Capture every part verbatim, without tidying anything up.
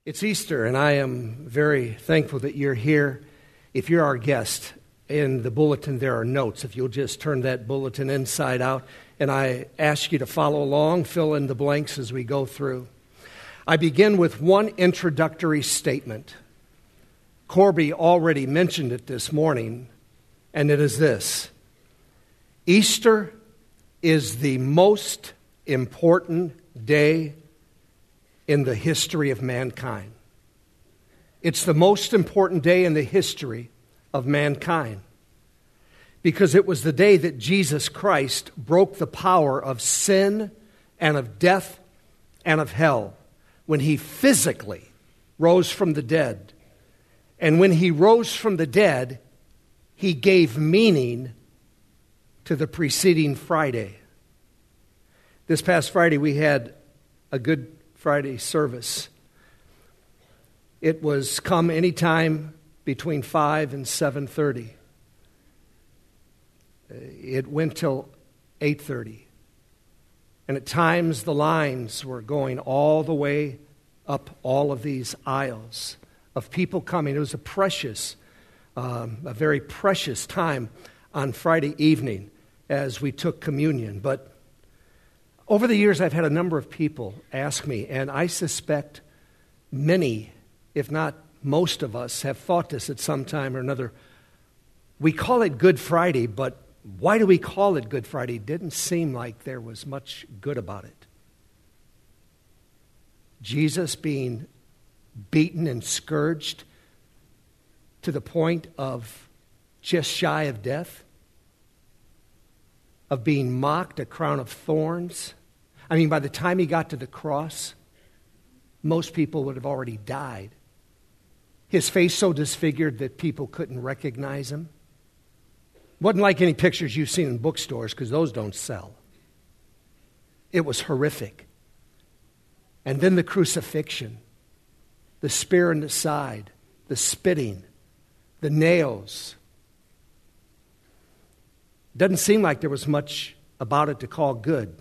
It's Easter, and I am very thankful that you're here. If you're our guest, in the bulletin there are notes. If you'll just turn that bulletin inside out, and I ask you to follow along, fill in the blanks as we go through. I begin with one introductory statement. Corby already mentioned it this morning, and it is this: Easter is the most important day in the history of mankind. It's the most important day in the history of mankind because it was the day that Jesus Christ broke the power of sin and of death and of hell when he physically rose from the dead. And when he rose from the dead, he gave meaning to the preceding Friday. This past Friday, we had a Good Friday service. It was come anytime between five and seven thirty. It went till eight thirty. And at times the lines were going all the way up all of these aisles of people coming. It was a precious, um, a very precious time on Friday evening as we took communion. But over the years, I've had a number of people ask me, and I suspect many, if not most of us, have thought this at some time or another. We call it Good Friday, but why do we call it Good Friday? It didn't seem like there was much good about it. Jesus being beaten and scourged to the point of just shy of death, of being mocked, a crown of thorns. I mean, by the time he got to the cross, most people would have already died. His face so disfigured that people couldn't recognize him. Wasn't like any pictures you've seen in bookstores, because those don't sell. It was horrific. And then the crucifixion, the spear in the side, the spitting, the nails. Doesn't seem like there was much about it to call good.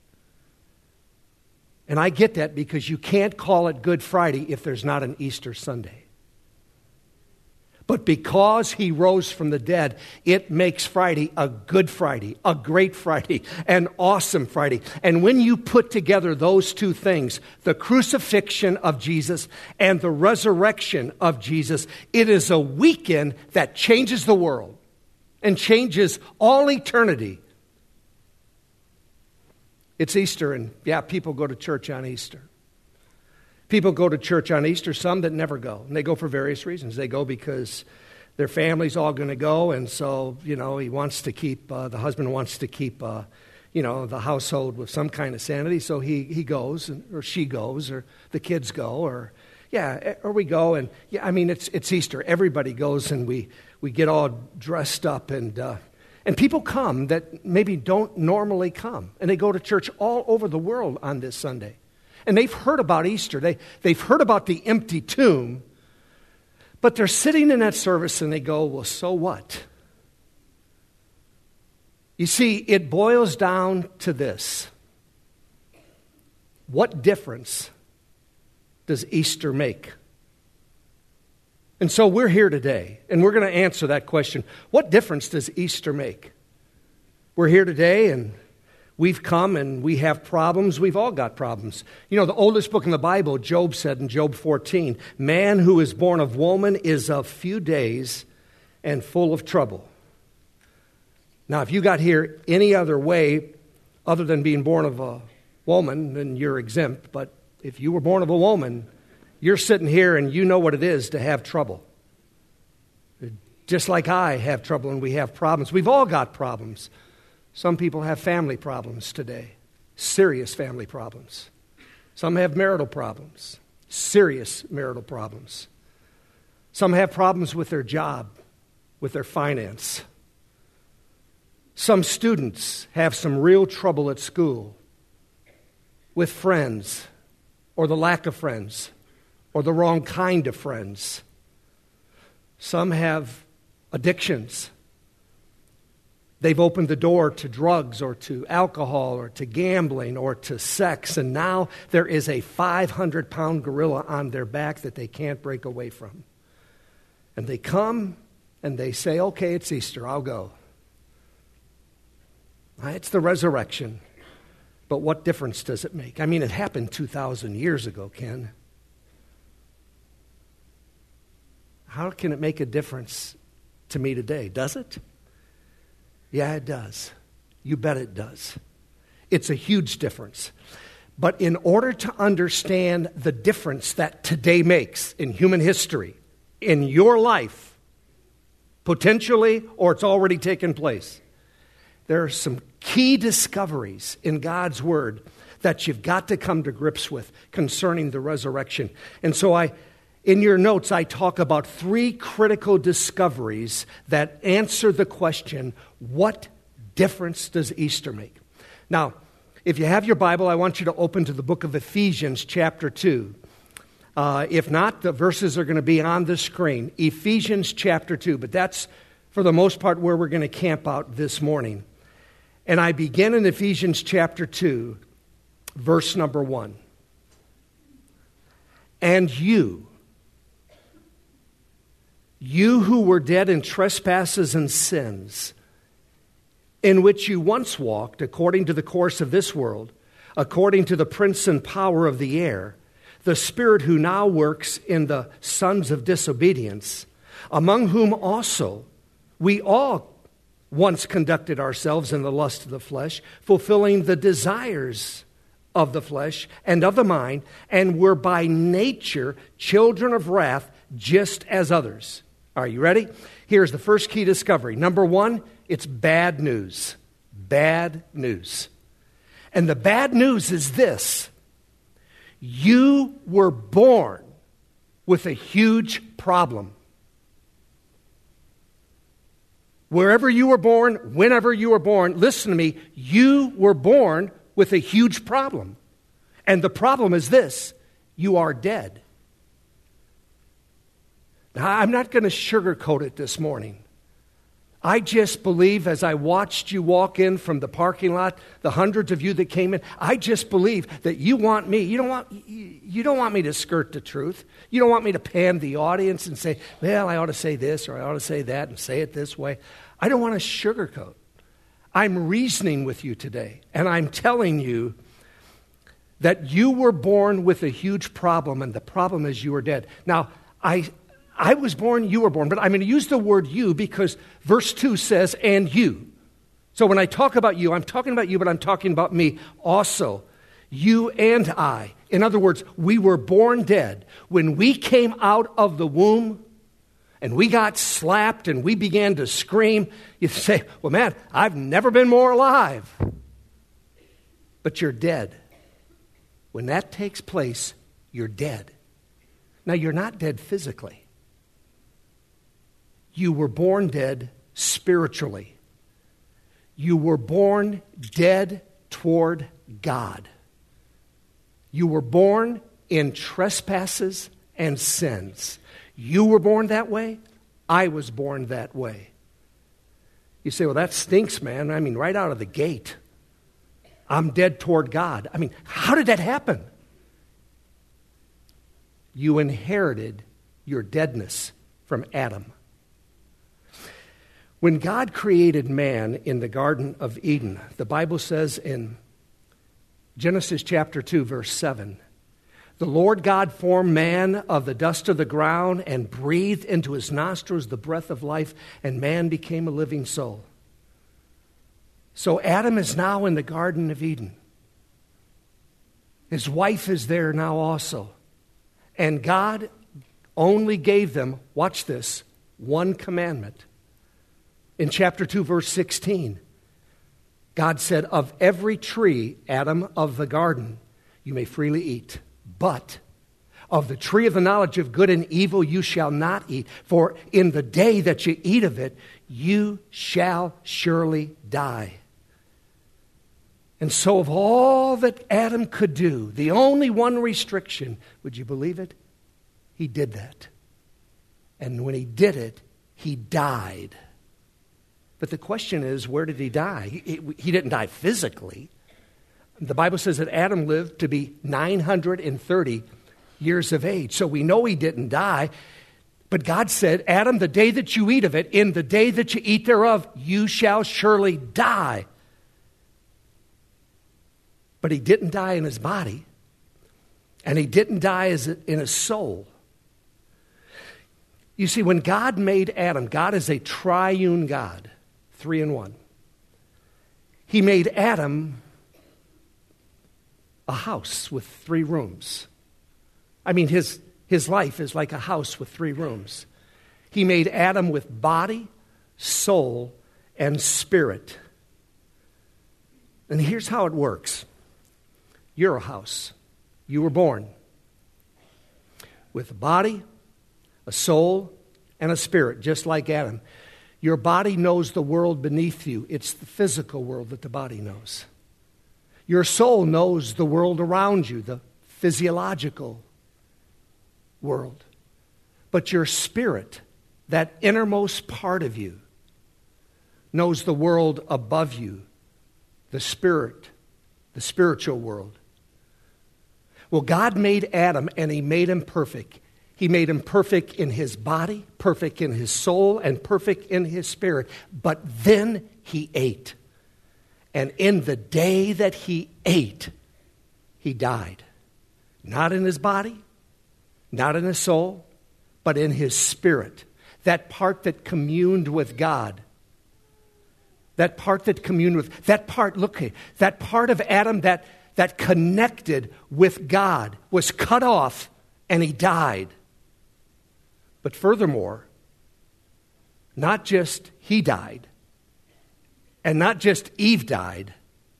And I get that because you can't call it Good Friday if there's not an Easter Sunday. But because he rose from the dead, it makes Friday a good Friday, a great Friday, an awesome Friday. And when you put together those two things, the crucifixion of Jesus and the resurrection of Jesus, it is a weekend that changes the world and changes all eternity. It's Easter, and yeah, people go to church on Easter. People go to church on Easter, some that never go, and they go for various reasons. They go because their family's all going to go, and so, you know, he wants to keep, uh, the husband wants to keep, uh, you know, the household with some kind of sanity, so he, he goes, or she goes, or the kids go, or, yeah, or we go, and, yeah, I mean, it's it's Easter. Everybody goes, and we, we get all dressed up, and... Uh, And people come that maybe don't normally come. And they go to church all over the world on this Sunday. And they've heard about Easter. They, they've heard about the empty tomb. But they're sitting in that service and they go, well, so what? You see, it boils down to this. What difference does Easter make? And so we're here today, and we're going to answer that question. What difference does Easter make? We're here today, and we've come, and we have problems. We've all got problems. You know, the oldest book in the Bible, Job said in Job fourteen, man who is born of woman is of few days and full of trouble. Now, if you got here any other way other than being born of a woman, then you're exempt. But if you were born of a woman, you're sitting here and you know what it is to have trouble. Just like I have trouble and we have problems. We've all got problems. Some people have family problems today, serious family problems. Some have marital problems, serious marital problems. Some have problems with their job, with their finance. Some students have some real trouble at school with friends or the lack of friends, or the wrong kind of friends. Some have addictions. They've opened the door to drugs or to alcohol or to gambling or to sex, and now there is a five hundred pound gorilla on their back that they can't break away from. And they come and they say, okay, it's Easter, I'll go. It's the resurrection. But what difference does it make? I mean, it happened two thousand years ago, Ken. How can it make a difference to me today? Does it? Yeah, it does. You bet it does. It's a huge difference. But in order to understand the difference that today makes in human history, in your life, potentially, or it's already taken place, there are some key discoveries in God's Word that you've got to come to grips with concerning the resurrection. And so I, in your notes, I talk about three critical discoveries that answer the question, what difference does Easter make? Now, if you have your Bible, I want you to open to the book of Ephesians chapter two. Uh, if not, the verses are going to be on the screen. Ephesians chapter two, but that's for the most part where we're going to camp out this morning. And I begin in Ephesians chapter two, verse number one. And you, you who were dead in trespasses and sins, in which you once walked according to the course of this world, according to the prince and power of the air, the spirit who now works in the sons of disobedience, among whom also we all once conducted ourselves in the lust of the flesh, fulfilling the desires of the flesh and of the mind, and were by nature children of wrath, just as others. Are you ready? Here's the first key discovery. Number one, it's bad news. Bad news. And the bad news is this. You were born with a huge problem. Wherever you were born, whenever you were born, listen to me, you were born with a huge problem. And the problem is this, you are dead. Now, I'm not going to sugarcoat it this morning. I just believe as I watched you walk in from the parking lot, the hundreds of you that came in, I just believe that you want me, you don't want, you don't want me to skirt the truth. You don't want me to pan the audience and say, well, I ought to say this or I ought to say that and say it this way. I don't want to sugarcoat. I'm reasoning with you today, and I'm telling you that you were born with a huge problem, and the problem is you are dead. Now, I I was born, you were born, but I'm going to use the word you because verse two says, and you. So when I talk about you, I'm talking about you, but I'm talking about me also. You and I. In other words, we were born dead. When we came out of the womb and we got slapped and we began to scream, you say, well, man, I've never been more alive. But you're dead. When that takes place, you're dead. Now, you're not dead physically. You were born dead spiritually. You were born dead toward God. You were born in trespasses and sins. You were born that way. I was born that way. You say, well, that stinks, man. I mean, right out of the gate, I'm dead toward God. I mean, how did that happen? You inherited your deadness from Adam. When God created man in the Garden of Eden, the Bible says in Genesis chapter two, verse seven, the Lord God formed man of the dust of the ground and breathed into his nostrils the breath of life, and man became a living soul. So Adam is now in the Garden of Eden. His wife is there now also. And God only gave them, watch this, one commandment. In chapter two, verse sixteen, God said, of every tree, Adam, of the garden, you may freely eat. But of the tree of the knowledge of good and evil you shall not eat. For in the day that you eat of it, you shall surely die. And so of all that Adam could do, the only one restriction, would you believe it? He did that. And when he did it, he died. But the question is, where did he die? He, he, he didn't die physically. The Bible says that Adam lived to be nine hundred thirty years of age. So we know he didn't die. But God said, Adam, the day that you eat of it, in the day that you eat thereof, you shall surely die. But he didn't die in his body. And he didn't die as a, in his soul. You see, when God made Adam, God is a triune God, three in one. He made Adam a house with three rooms. I mean, his, his life is like a house with three rooms. He made Adam with body, soul, and spirit. And here's how it works. You're a house. You were born with a body, a soul, and a spirit, just like Adam. Your body knows the world beneath you. It's the physical world that the body knows. Your soul knows the world around you, the physiological world. But your spirit, that innermost part of you, knows the world above you, the spirit, the spiritual world. Well, God made Adam, and he made him perfect. He made him perfect in his body, perfect in his soul, and perfect in his spirit. But then he ate. And in the day that he ate, he died. Not in his body, not in his soul, but in his spirit. That part that communed with God. That part that communed with, that part, look here, that part of Adam that, that connected with God was cut off and he died. But furthermore, not just he died, and not just Eve died,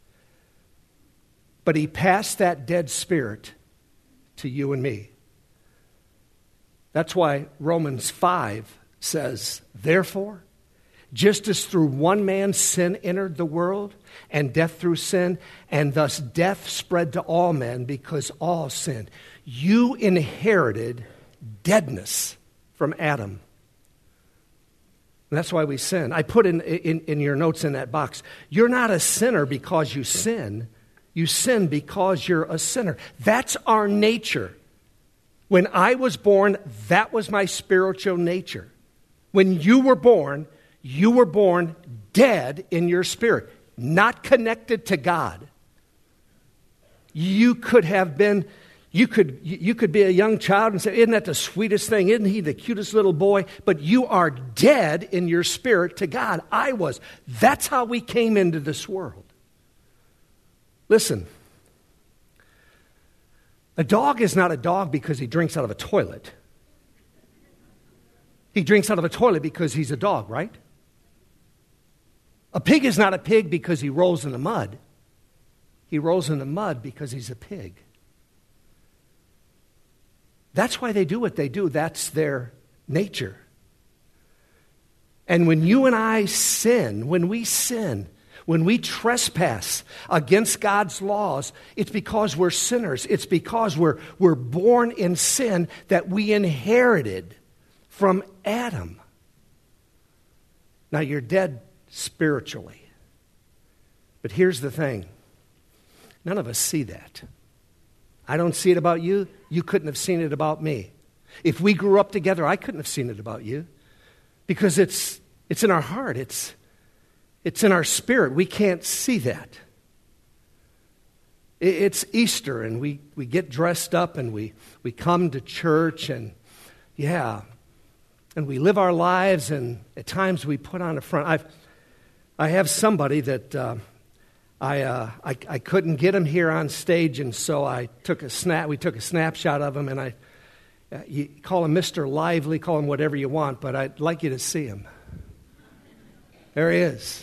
but he passed that dead spirit to you and me. That's why Romans five says, therefore, just as through one man sin entered the world, and death through sin, and thus death spread to all men because all sinned. You inherited deadness from Adam. And that's why we sin. I put in, in, in your notes in that box, you're not a sinner because you sin. You sin because you're a sinner. That's our nature. When I was born, that was my spiritual nature. When you were born, you were born dead in your spirit, not connected to God. You could have been, you could, you could be a young child and say, isn't that the sweetest thing? Isn't he the cutest little boy? But you are dead in your spirit to God. I was. That's how we came into this world. Listen, a dog is not a dog because he drinks out of a toilet. He drinks out of a toilet because he's a dog, right? A pig is not a pig because he rolls in the mud. He rolls in the mud because he's a pig. That's why they do what they do. That's their nature. And when you and I sin, when we sin, when we trespass against God's laws, it's because we're sinners. It's because we're, we're born in sin that we inherited from Adam. Now, you're dead spiritually. But here's the thing. None of us see that. I don't see it about you. You couldn't have seen it about me. If we grew up together, I couldn't have seen it about you. Because it's it's in our heart. It's, it's in our spirit. We can't see that. It's Easter, and we, we get dressed up, and we, we come to church, and yeah, and we live our lives, and at times we put on a front. I've I have somebody that uh, I, uh, I I couldn't get him here on stage, and so I took a snap. We took a snapshot of him, and I uh, you call him Mister Lively, call him whatever you want, but I'd like you to see him. There he is.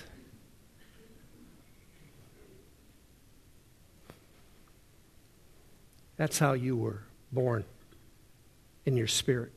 That's how you were born, in your spirit.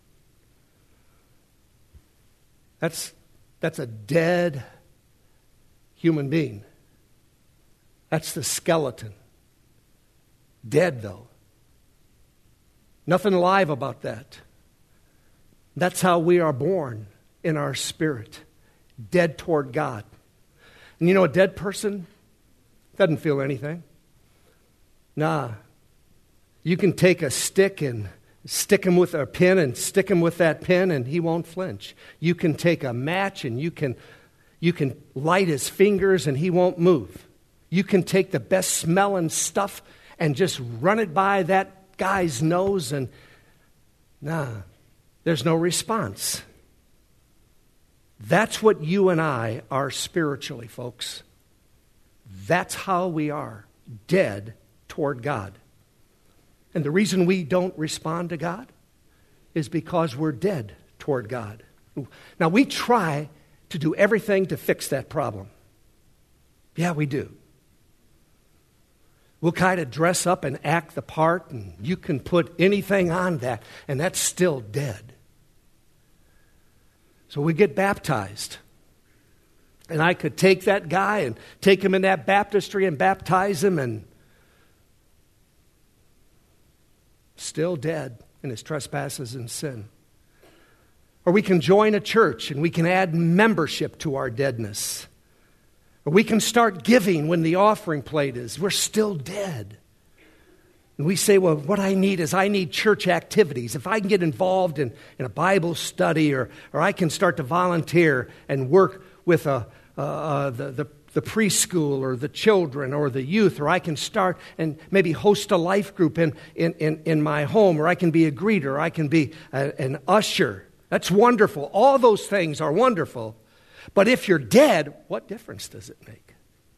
That's that's a dead human being. That's the skeleton. Dead, though. Nothing alive about that. That's how we are born, in our spirit. dead toward God. And you know, a dead person doesn't feel anything. Nah. You can take a stick and stick him with a pin and stick him with that pin and he won't flinch. You can take a match and you can, you can light his fingers and he won't move. You can take the best smelling stuff and just run it by that guy's nose and nah, there's no response. That's what you and I are spiritually, folks. That's how we are, dead toward God. And the reason we don't respond to God is because we're dead toward God. Now, we try to do everything to fix that problem. Yeah, we do. We'll kind of dress up and act the part, and you can put anything on that, and that's still dead. So we get baptized. And I could take that guy and take him in that baptistry and baptize him, and still dead in his trespasses and sin. Or we can join a church and we can add membership to our deadness. Or we can start giving when the offering plate is. We're still dead. And we say, well, what I need is I need church activities. If I can get involved in, in a Bible study, or, or I can start to volunteer and work with a, uh, uh, the, the the preschool or the children or the youth, or I can start and maybe host a life group in, in, in, in my home, or I can be a greeter, or I can be a, an usher. That's wonderful. All those things are wonderful. But if you're dead, what difference does it make?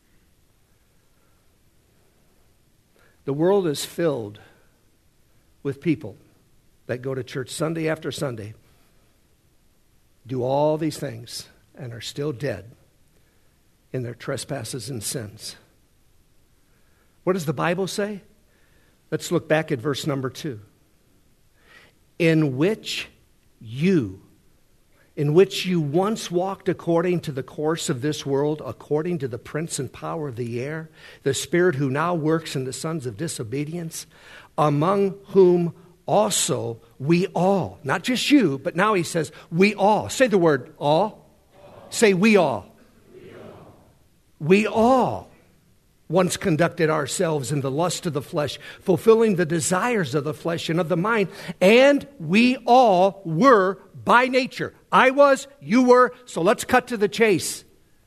The world is filled with people that go to church Sunday after Sunday, do all these things, and are still dead in their trespasses and sins. What does the Bible say? Let's look back at verse number two. In which you, in which you once walked according to the course of this world, according to the prince and power of the air, the spirit who now works in the sons of disobedience, among whom also we all, not just you, but now he says we all. Say the word all. all. Say we all. We all once conducted ourselves in the lust of the flesh, fulfilling the desires of the flesh and of the mind, and we all were by nature. I was, you were, so let's cut to the chase.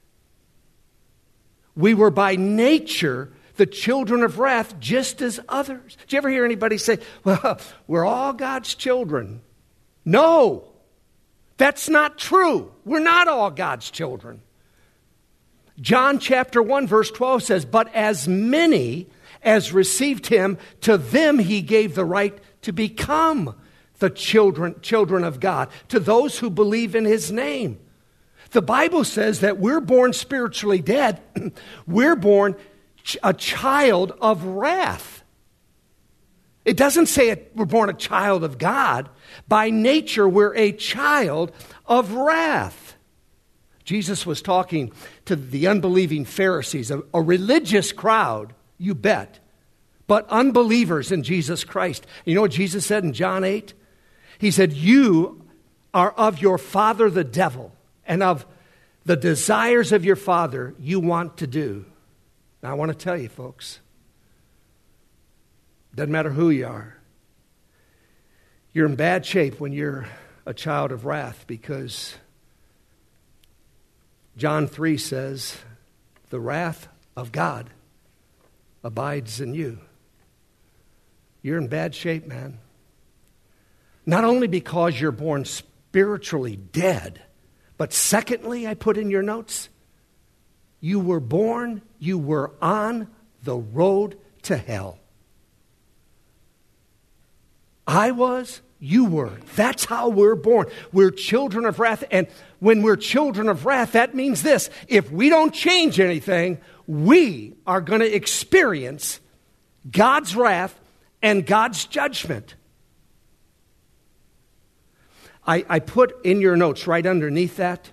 We were by nature the children of wrath, just as others. Did you ever hear anybody say, well, we're all God's children? No, that's not true. We're not all God's children. John chapter one verse twelve says, but as many as received him, to them he gave the right to become the children, children of God, to those who believe in his name. The Bible says that we're born spiritually dead. We're born a child of wrath. It doesn't say it, we're born a child of God. By nature, we're a child of wrath. Jesus was talking to the unbelieving Pharisees, a, a religious crowd, you bet, but unbelievers in Jesus Christ. You know what Jesus said in John eight? He said, you are of your father the devil, and of the desires of your father you want to do. Now I want to tell you, folks, doesn't matter who you are, you're in bad shape when you're a child of wrath, because John three says, the wrath of God abides in you. You're in bad shape, man. Not only because you're born spiritually dead, but secondly, I put in your notes, you were born, you were on the road to hell. I was, you were. That's how we're born. We're children of wrath. And when we're children of wrath, that means this. If we don't change anything, we are going to experience God's wrath and God's judgment. I, I put in your notes right underneath that,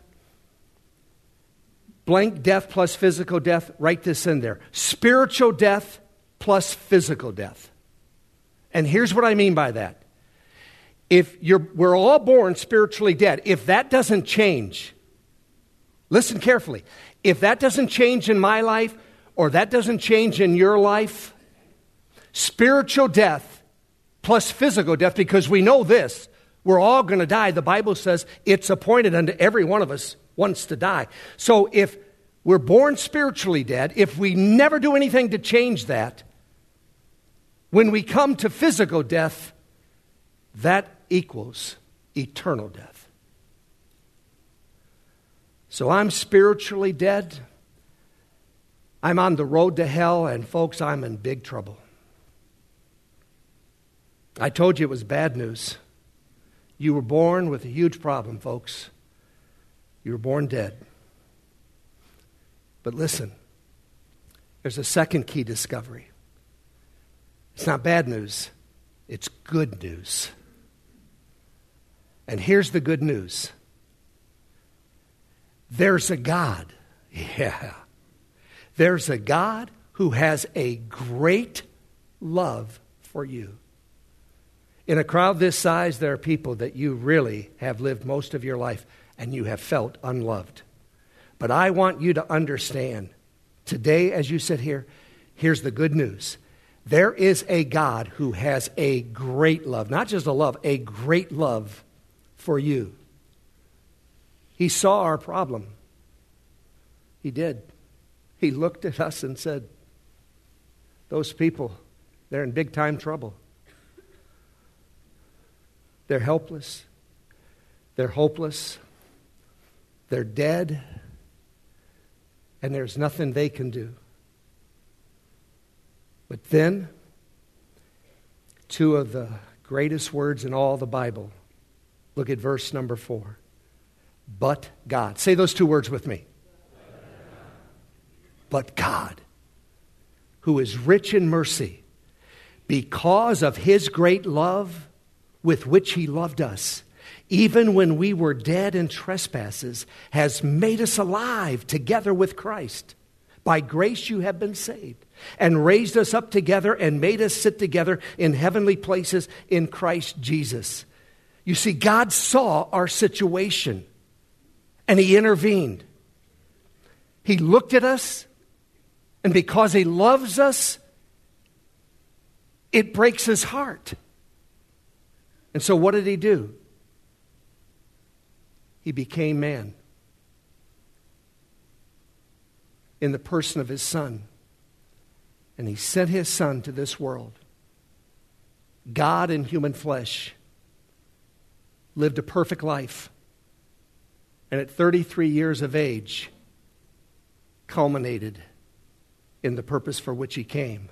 blank death plus physical death. Write this in there. Spiritual death plus physical death. And here's what I mean by that. If you're, we're all born spiritually dead. If that doesn't change, Listen carefully. If that doesn't change in my life, or that doesn't change in your life, spiritual death plus physical death, because we know this, we're all going to die. The Bible says it's appointed unto every one of us once to die. So if we're born spiritually dead, if we never do anything to change that, when we come to physical death, that equals eternal death. So I'm spiritually dead. I'm on the road to hell, and folks, I'm in big trouble. I told you it was bad news. You were born with a huge problem, folks. You were born dead. But listen, there's a second key discovery. It's not bad news. It's good news. And here's the good news. There's a God. Yeah. There's a God who has a great love for you. In a crowd this size, there are people that you really have lived most of your life and you have felt unloved. But I want you to understand, today as you sit here, here's the good news. There is a God who has a great love, not just a love, a great love for you. He saw our problem. He did. He looked at us and said, those people, they're in big time trouble. They're helpless. They're hopeless. They're dead. And there's nothing they can do. But then, two of the greatest words in all the Bible. Look at verse number four. But God. Say those two words with me. But God, who is rich in mercy, because of his great love with which he loved us, even when we were dead in trespasses, has made us alive together with Christ. By grace you have been saved, and raised us up together and made us sit together in heavenly places in Christ Jesus. You see, God saw our situation, and he intervened. He looked at us, and because he loves us, it breaks his heart. And so what did he do? He became man in the person of his Son. And he sent his Son to this world. God in human flesh lived a perfect life. And at thirty-three years of age, culminated in the purpose for which he came.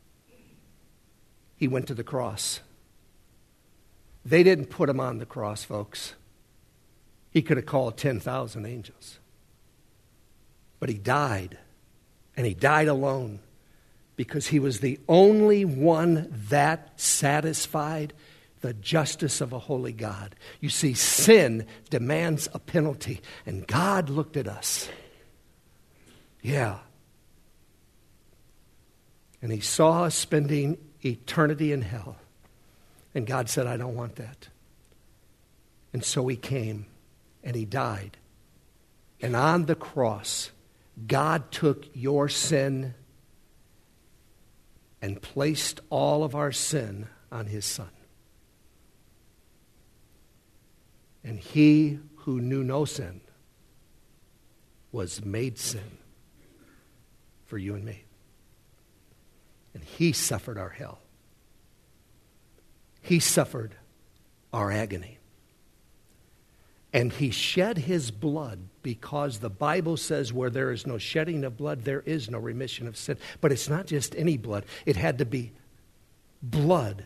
He went to the cross. They didn't put him on the cross, folks. He could have called ten thousand angels. But he died, and he died alone because he was the only one that satisfied the justice of a holy God. You see, sin demands a penalty, and God looked at us. Yeah. And he saw us spending eternity in hell. And God said, I don't want that. And so he came, and he died. And on the cross, God took your sin and placed all of our sin on his Son. And he who knew no sin was made sin for you and me. And he suffered our hell. He suffered our agony. And he shed his blood because the Bible says where there is no shedding of blood, there is no remission of sin. But it's not just any blood. It had to be blood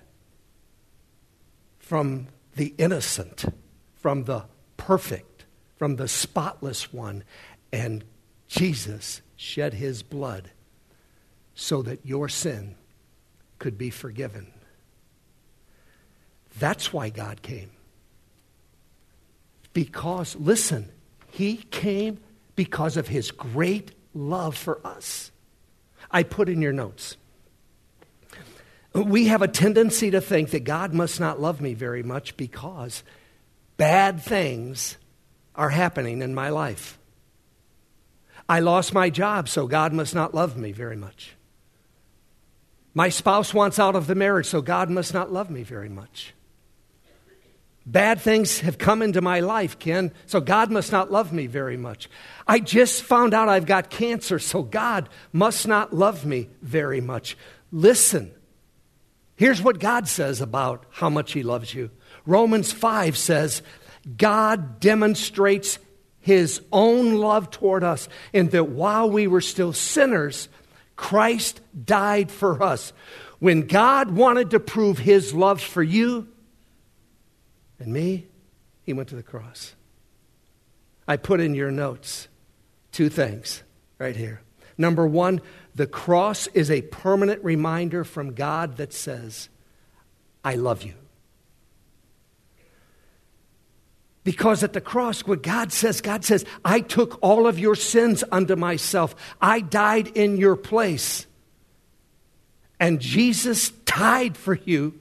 from the innocent, from the perfect, from the spotless one. And Jesus shed his blood so that your sin could be forgiven. That's why God came. Because, listen, he came because of his great love for us. I put in your notes. We have a tendency to think that God must not love me very much because bad things are happening in my life. I lost my job, so God must not love me very much. My spouse wants out of the marriage, so God must not love me very much. Bad things have come into my life, Ken, so God must not love me very much. I just found out I've got cancer, so God must not love me very much. Listen, here's what God says about how much He loves you. Romans five says, God demonstrates His own love toward us in that while we were still sinners, Christ died for us. When God wanted to prove His love for you and me, He went to the cross. I put in your notes two things right here. Number one, the cross is a permanent reminder from God that says, I love you. Because at the cross, what God says, God says, I took all of your sins unto myself. I died in your place. And Jesus died for you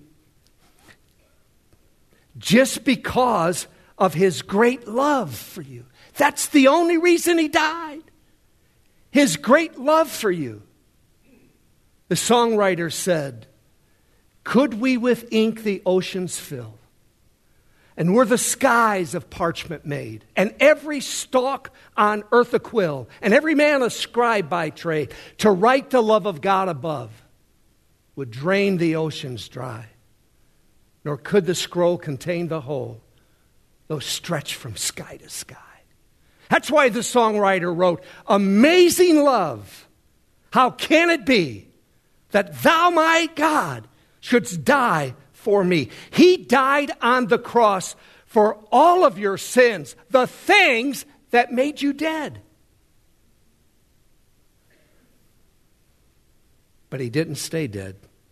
just because of His great love for you. That's the only reason He died. His great love for you. The songwriter said, could we with ink the oceans fill? And were the skies of parchment made, and every stalk on earth a quill, and every man a scribe by trade, to write the love of God above, would drain the oceans dry. Nor could the scroll contain the whole, though stretched from sky to sky. That's why the songwriter wrote, amazing love, how can it be that thou, my God, shouldst die for me? He died on the cross for all of your sins, the things that made you dead. But He didn't stay dead.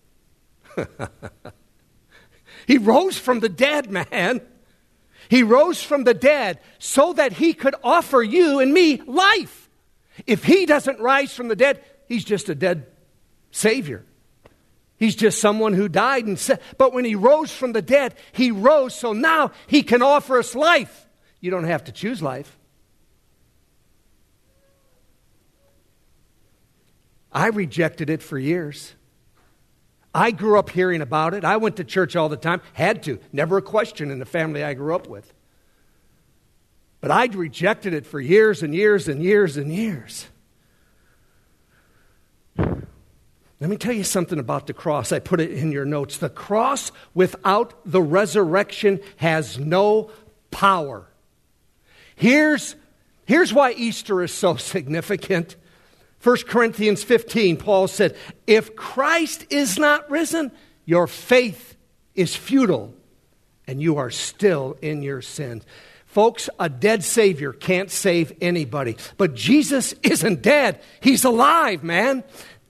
He rose from the dead, man. He rose from the dead so that He could offer you and me life. If He doesn't rise from the dead, He's just a dead Savior. He's just someone who died and said, but when He rose from the dead, He rose so now He can offer us life. You don't have to choose life. I rejected it for years. I grew up hearing about it. I went to church all the time. Had to. Never a question in the family I grew up with. But I rejected it for years and years and years and years. Let me tell you something about the cross. I put it in your notes. The cross without the resurrection has no power. Here's, here's why Easter is so significant. First Corinthians fifteen, Paul said, if Christ is not risen, your faith is futile, and you are still in your sins. Folks, a dead Savior can't save anybody. But Jesus isn't dead. He's alive, man.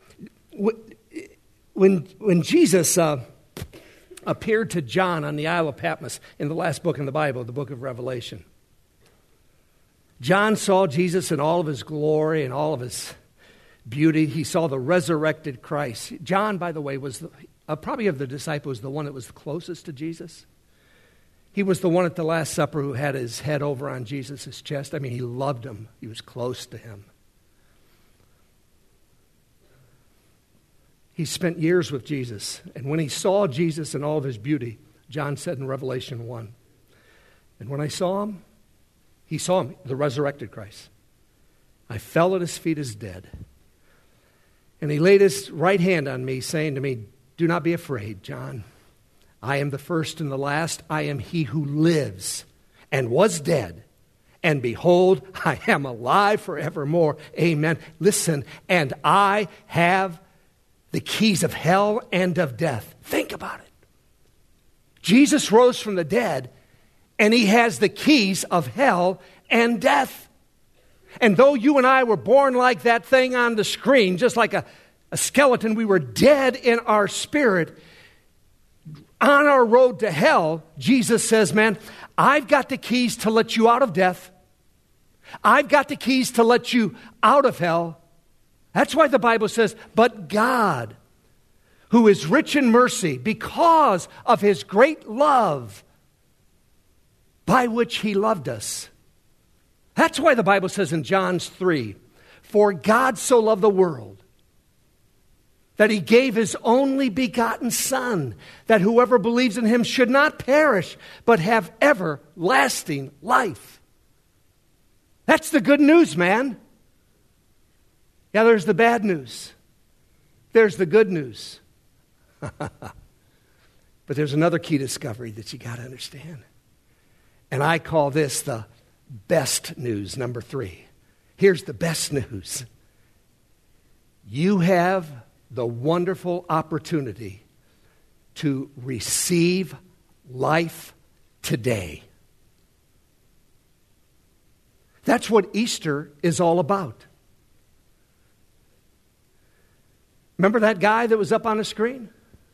When, when Jesus uh, appeared to John on the Isle of Patmos in the last book in the Bible, the book of Revelation, John saw Jesus in all of His glory and all of His beauty. He saw the resurrected Christ. John, by the way, was the, uh, probably of the disciples the one that was the closest to Jesus. He was the one at the Last Supper who had his head over on Jesus' chest. I mean, he loved Him. He was close to Him. He spent years with Jesus. And when he saw Jesus in all of His beauty, John said in Revelation one, and when I saw Him, he saw Him, the resurrected Christ. I fell at His feet as dead. And He laid His right hand on me, saying to me, do not be afraid, John. I am the first and the last. I am He who lives and was dead. And behold, I am alive forevermore. Amen. Listen, and I have the keys of hell and of death. Think about it. Jesus rose from the dead, and He has the keys of hell and death. And though you and I were born like that thing on the screen, just like a, a skeleton, we were dead in our spirit. On our road to hell, Jesus says, man, I've got the keys to let you out of death. I've got the keys to let you out of hell. That's why the Bible says, but God, who is rich in mercy, because of His great love by which He loved us. That's why the Bible says in John three, For God so loved the world that he gave his only begotten Son, that whoever believes in him should not perish, but have everlasting life. That's the good news, man. Yeah, there's the bad news. There's the good news. But there's another key discovery that you got to understand. And I call this the best news, number three. Here's the best news. You have the wonderful opportunity to receive life today. That's what Easter is all about. Remember that guy that was up on the screen?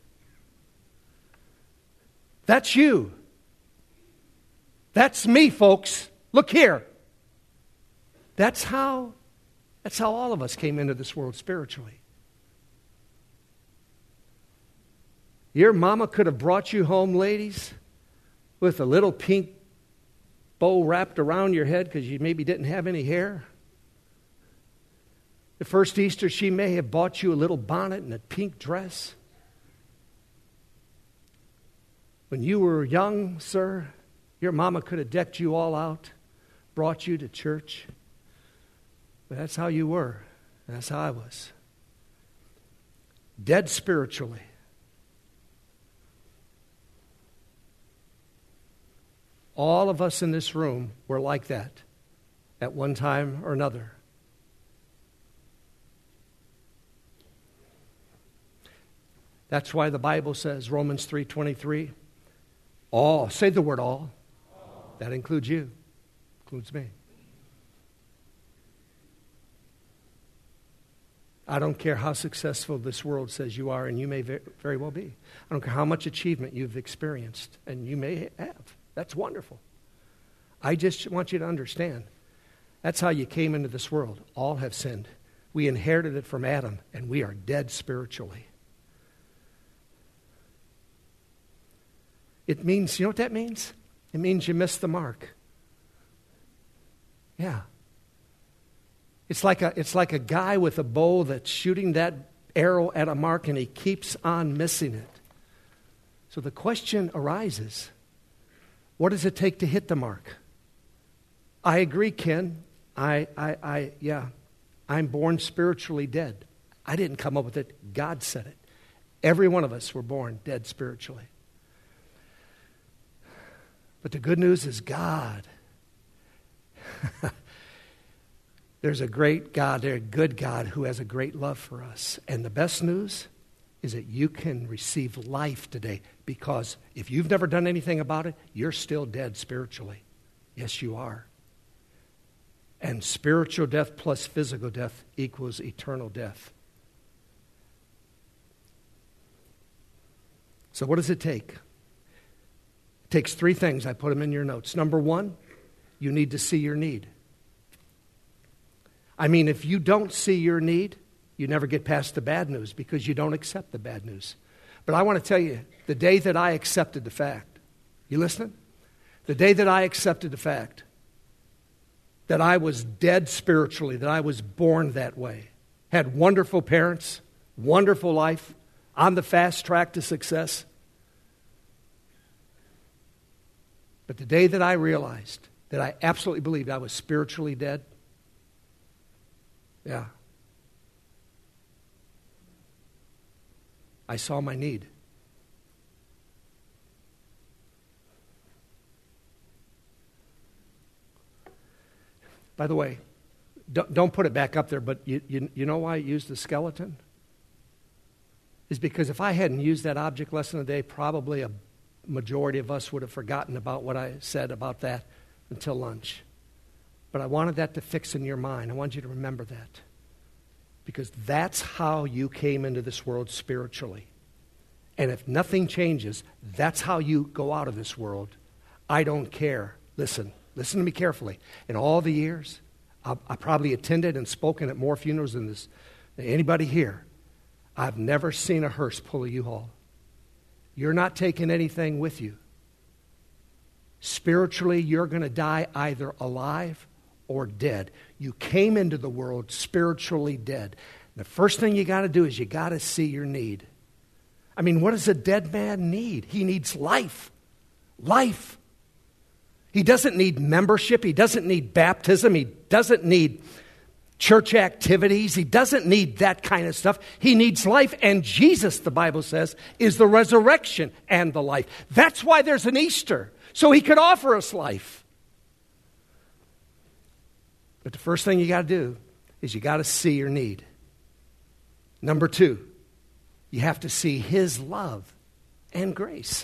That's you. That's me, folks. Look here. That's how, that's how all of us came into this world spiritually. Your mama could have brought you home, ladies, with a little pink bow wrapped around your head because you maybe didn't have any hair. The first Easter, she may have bought you a little bonnet and a pink dress. When you were young, sir, your mama could have decked you all out, brought you to church. But that's how you were. And that's how I was. Dead spiritually. All of us in this room were like that at one time or another. That's why the Bible says, Romans three twenty-three, all, say the word all. all. That includes you, includes me. I don't care how successful this world says you are, and you may very well be. I don't care how much achievement you've experienced, and you may have. That's wonderful. I just want you to understand, that's how you came into this world. All have sinned. We inherited it from Adam, and we are dead spiritually. It means, you know what that means? It means you missed the mark. Yeah. It's like a, it's like a guy with a bow that's shooting that arrow at a mark, and he keeps on missing it. So the question arises, what does it take to hit the mark? I agree, Ken. I, I, I, yeah, I'm born spiritually dead. I didn't come up with it. God said it. Every one of us were born dead spiritually. But the good news is God. There's a great God, there's a good God who has a great love for us. And the best news is that you can receive life today, because if you've never done anything about it, you're still dead spiritually. Yes, you are. And spiritual death plus physical death equals eternal death. So what does it take? It takes three things. I put them in your notes. Number one, you need to see your need. I mean, if you don't see your need, you never get past the bad news because you don't accept the bad news. But I want to tell you, the day that I accepted the fact, you listening? The day that I accepted the fact that I was dead spiritually, that I was born that way, had wonderful parents, wonderful life, on the fast track to success. But the day that I realized that I absolutely believed I was spiritually dead, yeah, I saw my need. By the way, don't, don't put it back up there, but you, you, you know why I used the skeleton? Is because if I hadn't used that object lesson today, probably a majority of us would have forgotten about what I said about that until lunch. But I wanted that to fix in your mind. I want you to remember that. Because that's how you came into this world spiritually. And if nothing changes, that's how you go out of this world. I don't care. Listen, listen to me carefully. In all the years, I, I probably attended and spoken at more funerals than this, than anybody here. I've never seen a hearse pull a U-Haul. You're not taking anything with you. Spiritually, you're going to die either alive or dead. You came into the world spiritually dead. The first thing you got to do is you got to see your need. I mean, what does a dead man need? He needs life. Life. He doesn't need membership. He doesn't need baptism. He doesn't need church activities. He doesn't need that kind of stuff. He needs life. And Jesus, the Bible says, is the resurrection and the life. That's why there's an Easter, so he could offer us life. But the first thing you got to do is you got to see your need. Number two, you have to see his love and grace.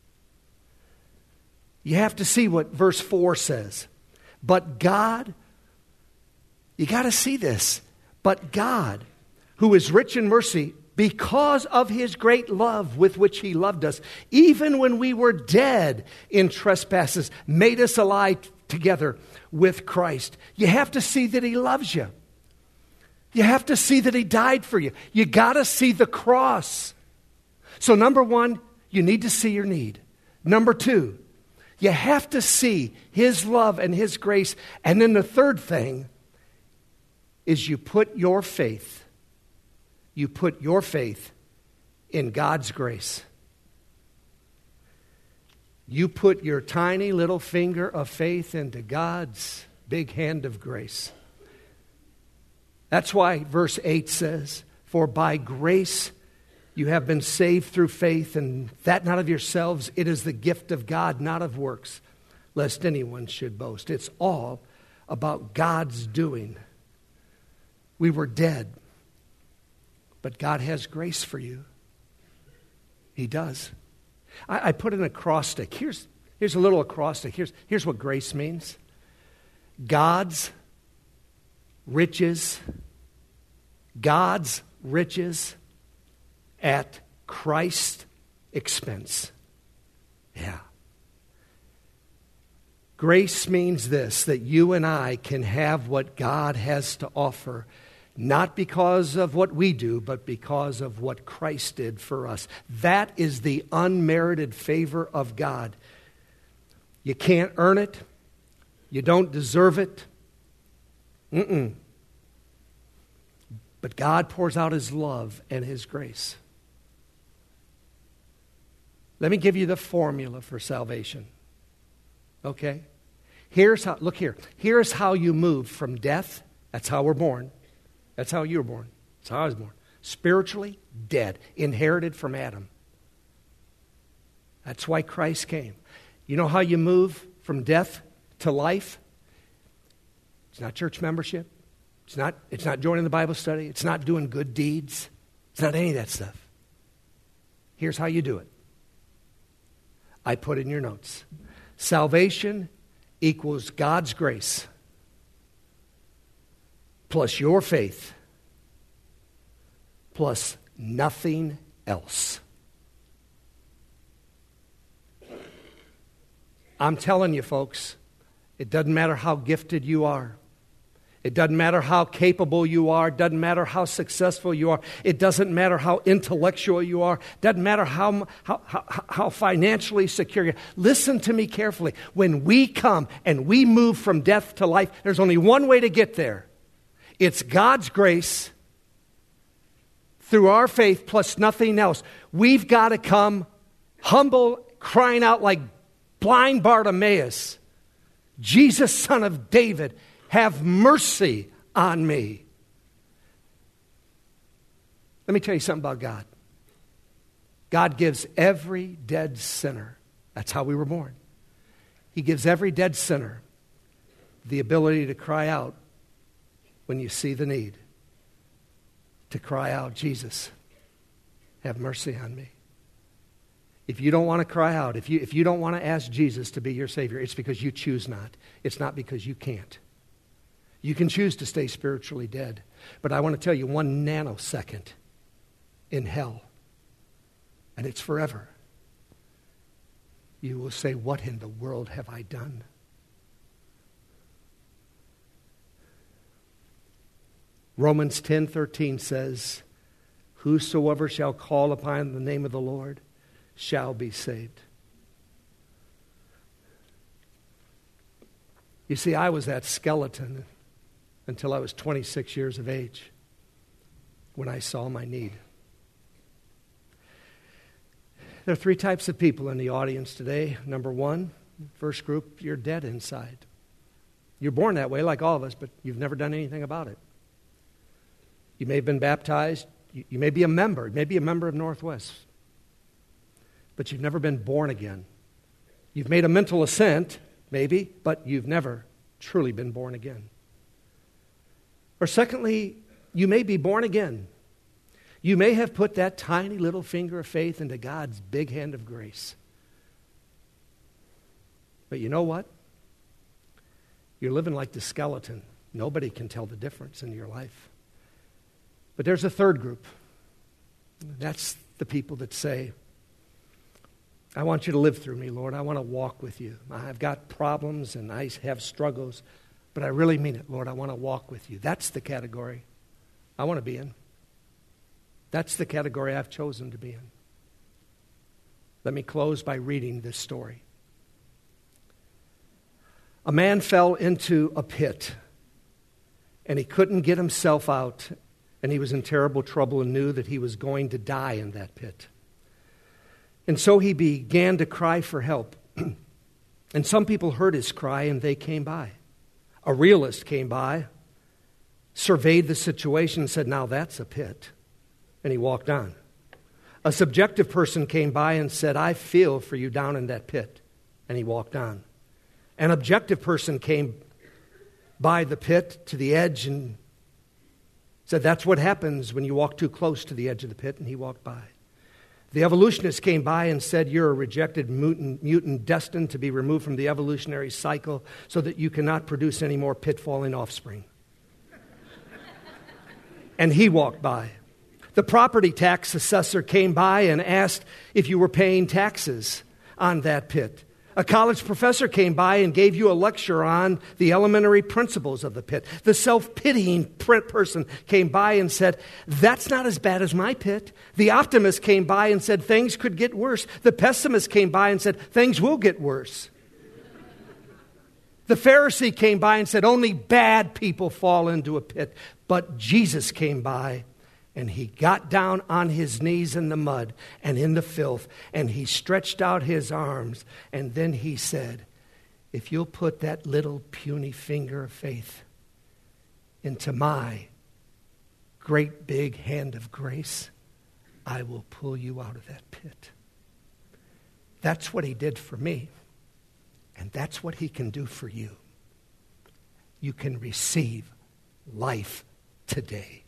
You have to see what verse four says. But God, you got to see this. But God, who is rich in mercy, because of his great love with which he loved us, even when we were dead in trespasses, made us alive together with Christ. You have to see that he loves you. You have to see that he died for you. You got to see the cross. So number one, you need to see your need. Number two, you have to see his love and his grace. And then the third thing is you put your faith, you put your faith in God's grace. You put your tiny little finger of faith into God's big hand of grace. That's why verse eight says, for by grace you have been saved through faith, and that not of yourselves, it is the gift of God, not of works, lest anyone should boast. It's all about God's doing. We were dead, but God has grace for you. He does. I, I put an acrostic. Here's, here's a little acrostic. Here's, here's what grace means. God's riches, God's riches at Christ's expense. Yeah. Grace means this, that you and I can have what God has to offer, not because of what we do, but because of what Christ did for us. That is the unmerited favor of God. You can't earn it. You don't deserve it. Mm-mm. But God pours out his love and his grace. Let me give you the formula for salvation. Okay? Here's how, look here. Here's how you move from death. That's how we're born. That's how you were born. That's how I was born. Spiritually dead. Inherited from Adam. That's why Christ came. You know how you move from death to life? It's not church membership. It's not, it's not joining the Bible study. It's not doing good deeds. It's not any of that stuff. Here's how you do it. I put in your notes. Salvation equals God's grace plus your faith plus nothing else. I'm telling you, folks, it doesn't matter how gifted you are. It doesn't matter how capable you are. It doesn't matter how successful you are. It doesn't matter how intellectual you are. It doesn't matter how, how, how, how financially secure you are. Listen to me carefully. When we come and we move from death to life, there's only one way to get there. It's God's grace through our faith plus nothing else. We've got to come humble, crying out like blind Bartimaeus, Jesus, Son of David, have mercy on me. Let me tell you something about God. God gives every dead sinner, that's how we were born. He gives every dead sinner the ability to cry out when you see the need. To cry out, Jesus, have mercy on me. If you don't want to cry out, if you, if you don't want to ask Jesus to be your Savior, it's because you choose not. It's not because you can't. You can choose to stay spiritually dead. But I want to tell you, one nanosecond in hell, and it's forever, you will say, what in the world have I done? Romans ten thirteen says, whosoever shall call upon the name of the Lord shall be saved. You see, I was that skeleton until I was twenty-six years of age when I saw my need. There are three types of people in the audience today. Number one, first group, you're dead inside. You're born that way like all of us, but you've never done anything about it. You may have been baptized. You, you may be a member. You may be a member of Northwest. But you've never been born again. You've made a mental assent, maybe, but you've never truly been born again. Or secondly, you may be born again. You may have put that tiny little finger of faith into God's big hand of grace. But you know what? You're living like the skeleton. Nobody can tell the difference in your life. But there's a third group. That's the people that say, I want you to live through me, Lord. I want to walk with you. I've got problems and I have struggles, but I really mean it, Lord. I want to walk with you. That's the category I want to be in. That's the category I've chosen to be in. Let me close by reading this story. A man fell into a pit, and he couldn't get himself out, and he was in terrible trouble and knew that he was going to die in that pit. And so he began to cry for help. And some people heard his cry, and they came by. A realist came by, surveyed the situation, and said, now that's a pit. And he walked on. A subjective person came by and said, I feel for you down in that pit. And he walked on. An objective person came by the pit to the edge and said, that's what happens when you walk too close to the edge of the pit. And he walked by. The evolutionist came by and said, you're a rejected mutant, mutant destined to be removed from the evolutionary cycle so that you cannot produce any more pit-falling offspring. And he walked by. The property tax assessor came by and asked if you were paying taxes on that pit. A college professor came by and gave you a lecture on the elementary principles of the pit. The self-pitying person came by and said, that's not as bad as my pit. The optimist came by and said, things could get worse. The pessimist came by and said, things will get worse. The Pharisee came by and said, only bad people fall into a pit. But Jesus came by and he got down on his knees in the mud and in the filth, and he stretched out his arms, and then he said, if you'll put that little puny finger of faith into my great big hand of grace, I will pull you out of that pit. That's what he did for me, and that's what he can do for you. You can receive life today.